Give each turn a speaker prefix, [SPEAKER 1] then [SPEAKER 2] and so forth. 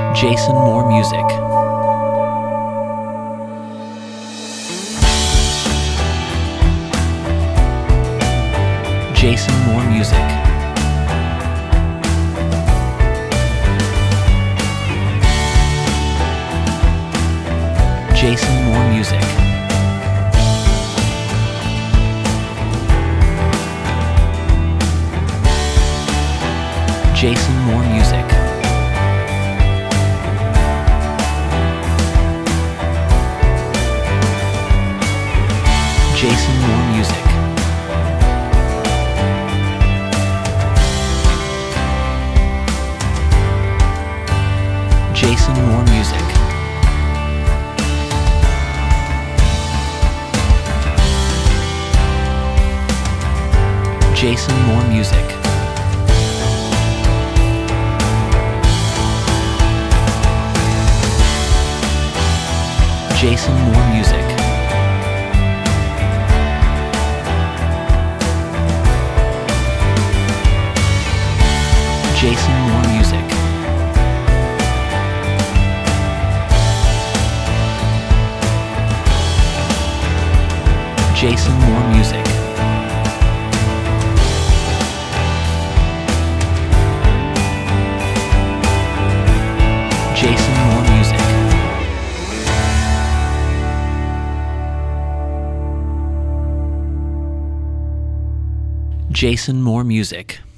[SPEAKER 1] Jason Moore Music. Jason Moore Music. Jason Moore Music. Jason Moore Music. Jason Moore Music. Jason Moore Music. Jason Moore Music. Jason Moore Music. Jason Moore Music. Jason Moore Music. Jason Moore Music. Jason Moore Music.